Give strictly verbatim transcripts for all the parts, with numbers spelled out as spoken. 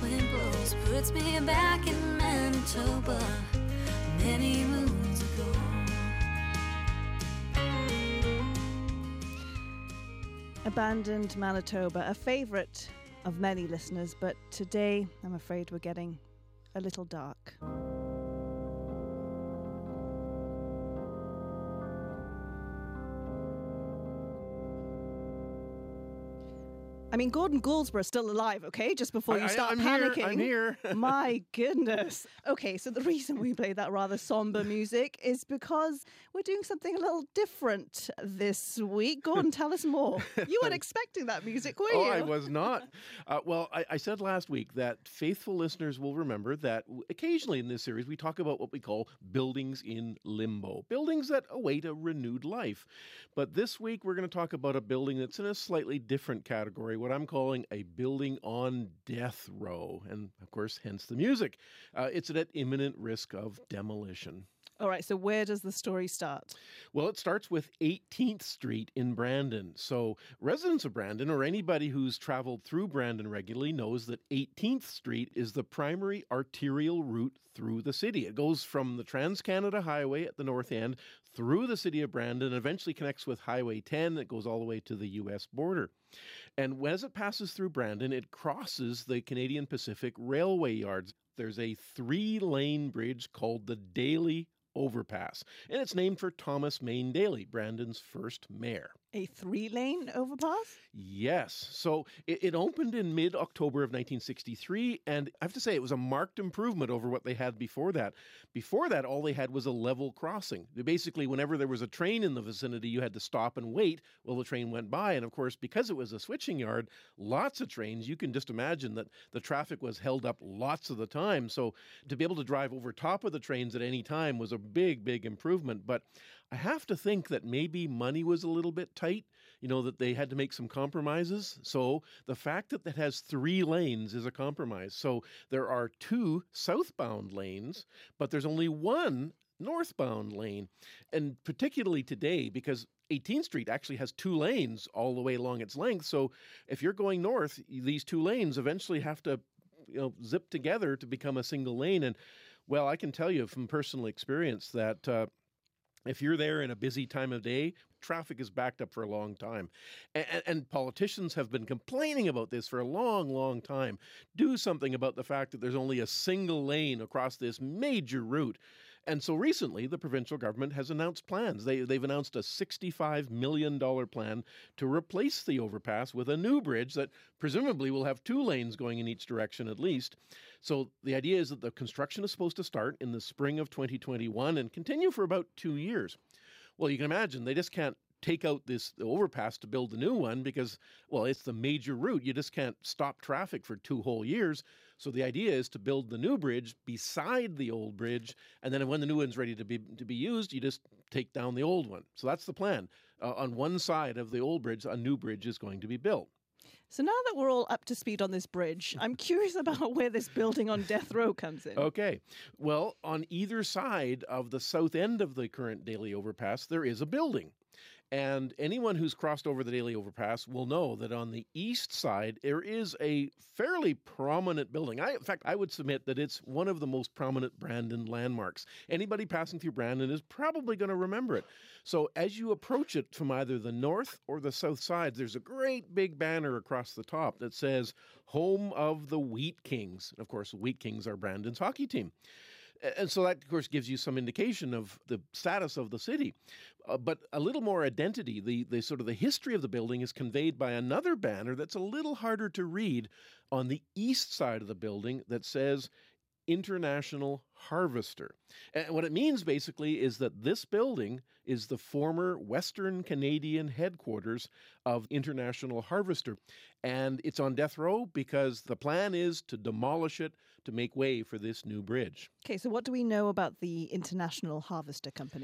wind blows, puts me back in Manitoba many moons ago. Abandoned Manitoba, a favourite of many listeners, but today I'm afraid we're getting a little dark. I mean, Gordon Gouldsborough's still alive, okay? Just before you start I, I'm panicking. Here, I'm here. My goodness. Okay, so the reason we play that rather somber music is because we're doing something a little different this week. Gordon, tell us more. You weren't expecting that music, were you? Oh, I was not. Uh, well, I, I said last week that faithful listeners will remember that occasionally in this series we talk about what we call buildings in limbo, buildings that await a renewed life. But this week we're going to talk about a building that's in a slightly different category, what I'm calling a building on death row. And of course, hence the music. Uh, it's at imminent risk of demolition. All right, so where does the story start? Well, it starts with eighteenth Street in Brandon. So residents of Brandon, or anybody who's traveled through Brandon regularly, knows that eighteenth Street is the primary arterial route through the city. It goes from the Trans-Canada Highway at the north end through the city of Brandon, and eventually connects with Highway ten that goes all the way to the U S border. And as it passes through Brandon, it crosses the Canadian Pacific Railway yards. There's a three-lane bridge called the Daly Overpass, and it's named for Thomas Maine Daly, Brandon's first mayor. A three-lane overpass? Yes. So it, it opened in mid-October of nineteen sixty-three, and I have to say it was a marked improvement over what they had before that. Before that, all they had was a level crossing. Basically, whenever there was a train in the vicinity, you had to stop and wait while the train went by. And of course, because it was a switching yard, lots of trains, you can just imagine that the traffic was held up lots of the time. So to be able to drive over top of the trains at any time was a big, big improvement. But I have to think that maybe money was a little bit tight, you know, that they had to make some compromises. So the fact that it has three lanes is a compromise. So there are two southbound lanes, but there's only one northbound lane. And particularly today, because eighteenth Street actually has two lanes all the way along its length. So if you're going north, these two lanes eventually have to, you know, zip together to become a single lane. And well, I can tell you from personal experience that uh, if you're there in a busy time of day, traffic is backed up for a long time. And, and politicians have been complaining about this for a long, long time. Do something about the fact that there's only a single lane across this major route. And so recently, the provincial government has announced plans. They, they've announced a sixty-five million dollars plan to replace the overpass with a new bridge that presumably will have two lanes going in each direction at least. So the idea is that the construction is supposed to start in the spring of twenty twenty-one and continue for about two years. Well, you can imagine they just can't take out this overpass to build a new one because, well, it's the major route. You just can't stop traffic for two whole years. So the idea is to build the new bridge beside the old bridge, and then when the new one's ready to be to be used, you just take down the old one. So that's the plan. Uh, on one side of the old bridge, a new bridge is going to be built. So now that we're all up to speed on this bridge, I'm curious about where this building on death row comes in. Okay. Well, on either side of the south end of the current Daly Overpass, there is a building. And anyone who's crossed over the Daly Overpass will know that on the east side, there is a fairly prominent building. I, in fact, I would submit that it's one of the most prominent Brandon landmarks. Anybody passing through Brandon is probably going to remember it. So as you approach it from either the north or the south sides, there's a great big banner across the top that says, Home of the Wheat Kings. And of course, the Wheat Kings are Brandon's hockey team. And so that, of course, gives you some indication of the status of the city. Uh, but a little more identity, the, the sort of the history of the building is conveyed by another banner that's a little harder to read on the east side of the building that says International Harvester. And what it means basically is that this building is the former Western Canadian headquarters of International Harvester. And it's on death row because the plan is to demolish it to make way for this new bridge. Okay, so what do we know about the International Harvester Company?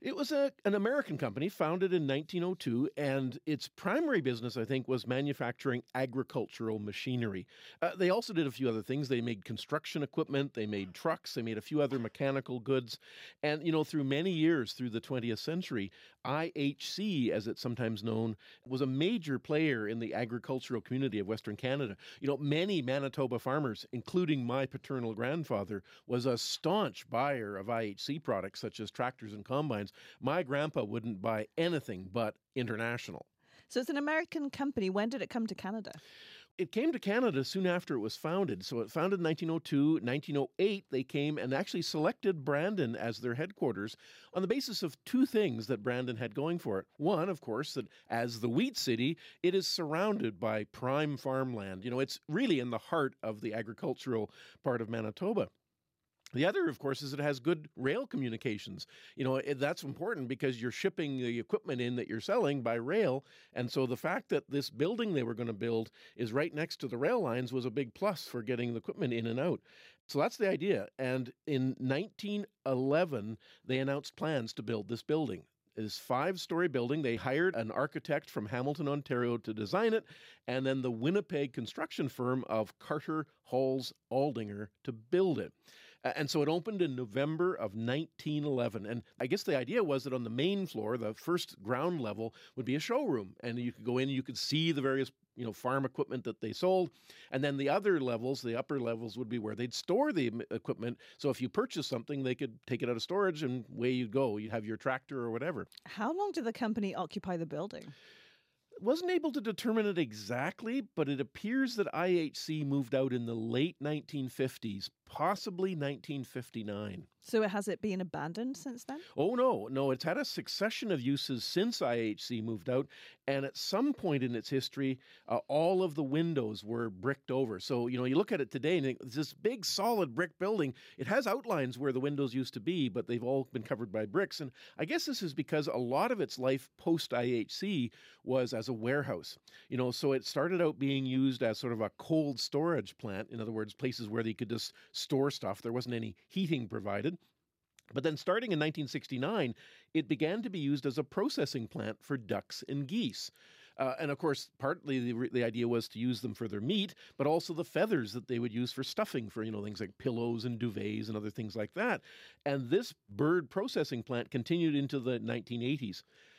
It was a, an American company founded in nineteen oh two, and its primary business, I think, was manufacturing agricultural machinery. Uh, they also did a few other things. They made construction equipment, they made trucks, they made a few other mechanical goods. And, you know, through many years, through the twentieth century, I H C, as it's sometimes known, was a major player in the agricultural community of Western Canada. You know, many Manitoba farmers, including my paternal grandfather, was a staunch buyer of I H C products such as tractors and combines. My grandpa wouldn't buy anything but international. So it's an American company. When did it come to Canada? It came to Canada soon after it was founded. So it founded in nineteen oh two. nineteen oh eight, they came and actually selected Brandon as their headquarters on the basis of two things that Brandon had going for it. One, of course, that as the wheat city, it is surrounded by prime farmland. You know, it's really in the heart of the agricultural part of Manitoba. The other, of course, is it has good rail communications. You know, it, that's important because you're shipping the equipment in that you're selling by rail. And so the fact that this building they were going to build is right next to the rail lines was a big plus for getting the equipment in and out. So that's the idea. And in nineteen eleven, they announced plans to build this building. This five-story building. They hired an architect from Hamilton, Ontario to design it, and then the Winnipeg construction firm of Carter Halls Aldinger to build it. And so it opened in November of nineteen eleven. And I guess the idea was that on the main floor, the first ground level, would be a showroom. And you could go in and you could see the various, you know, farm equipment that they sold. And then the other levels, the upper levels, would be where they'd store the equipment. So if you purchased something, they could take it out of storage and away you'd go. You'd have your tractor or whatever. How long did the company occupy the building? Wasn't able to determine it exactly, but it appears that I H C moved out in the late nineteen fifties, possibly nineteen fifty-nine. So has it been abandoned since then? Oh, no. No, it's had a succession of uses since I H C moved out. And at some point in its history, uh, all of the windows were bricked over. So, you know, you look at it today and it's this big, solid brick building. It has outlines where the windows used to be, but they've all been covered by bricks. And I guess this is because a lot of its life post-I H C was as a warehouse. You know, so it started out being used as sort of a cold storage plant. In other words, places where they could just store stuff. There wasn't any heating provided. But then starting in nineteen sixty-nine, it began to be used as a processing plant for ducks and geese. Uh, and of course, partly the, the idea was to use them for their meat, but also the feathers that they would use for stuffing for, you know, things like pillows and duvets and other things like that. And this bird processing plant continued into the nineteen eighties.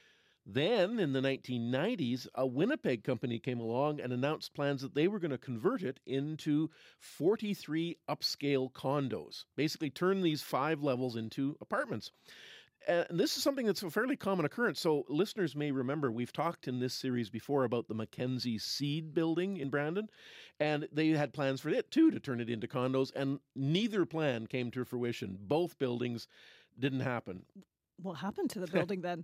Then, in the nineteen nineties, a Winnipeg company came along and announced plans that they were going to convert it into forty-three upscale condos, basically turn these five levels into apartments. And this is something that's a fairly common occurrence. So listeners may remember we've talked in this series before about the Mackenzie Seed building in Brandon, and they had plans for it, too, to turn it into condos, and neither plan came to fruition. Both buildings didn't happen. What happened to the building then?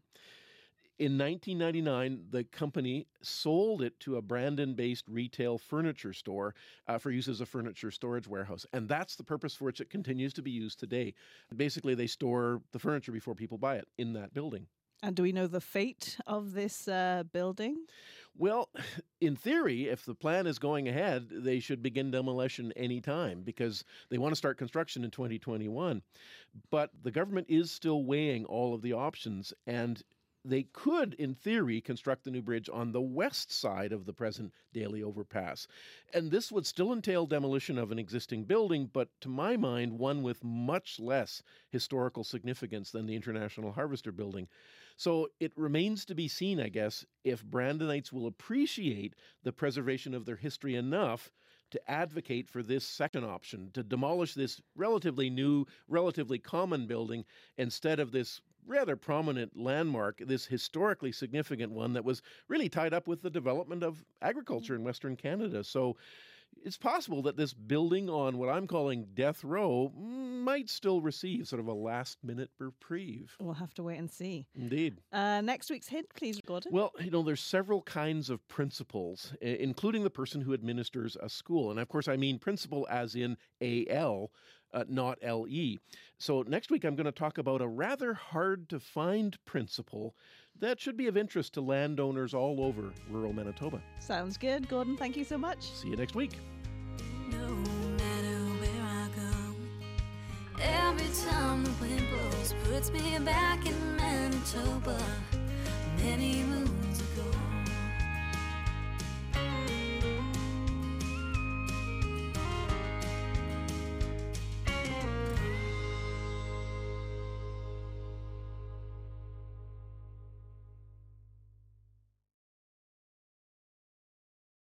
In nineteen ninety-nine, the company sold it to a Brandon-based retail furniture store uh, for use as a furniture storage warehouse. And that's the purpose for which it continues to be used today. Basically, they store the furniture before people buy it in that building. And do we know the fate of this uh, building? Well, in theory, if the plan is going ahead, they should begin demolition any time because they want to start construction in twenty twenty-one. But the government is still weighing all of the options, and they could, in theory, construct the new bridge on the west side of the present Daly Overpass. And this would still entail demolition of an existing building, but to my mind, one with much less historical significance than the International Harvester building. So it remains to be seen, I guess, if Brandonites will appreciate the preservation of their history enough to advocate for this second option, to demolish this relatively new, relatively common building instead of this rather prominent landmark, this historically significant one that was really tied up with the development of agriculture in Western Canada. So it's possible that this building on what I'm calling Death Row might still receive sort of a last-minute reprieve. We'll have to wait and see. Indeed. Uh, next week's hint, please, Gordon. Well, you know, there's several kinds of principals, I- including the person who administers a school. And, of course, I mean principal as in A L, uh, not L E. So next week I'm going to talk about a rather hard-to-find principle that should be of interest to landowners all over rural Manitoba. Sounds good. Gordon, thank you so much. See you next week. No matter where I go, every time the wind blows puts me back in Manitoba. Manitoba, many moons